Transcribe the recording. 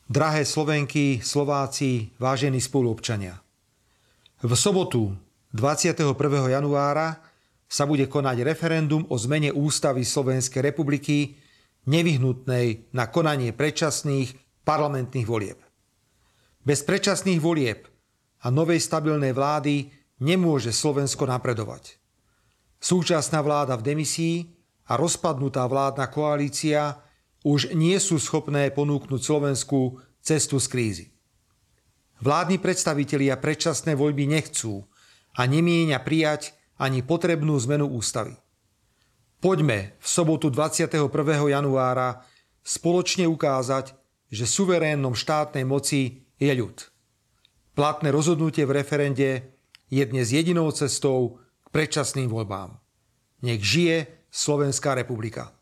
Drahé Slovenky, Slováci, vážení spoluobčania. V sobotu 21. januára sa bude konať referendum o zmene ústavy Slovenskej republiky nevyhnutnej na konanie predčasných parlamentných volieb. Bez predčasných volieb a novej stabilnej vlády nemôže Slovensko napredovať. Súčasná vláda v demisii a rozpadnutá vládna koalícia už nie sú schopné ponúknuť Slovensku cestu z krízy. Vládni predstavitelia predčasné voľby nechcú a nemienia prijať ani potrebnú zmenu ústavy. Poďme v sobotu 21. januára spoločne ukázať, že suverénnom štátnej moci je ľud. Platné rozhodnutie v referende je dnes jedinou cestou k predčasným voľbám. Nech žije Slovenská republika.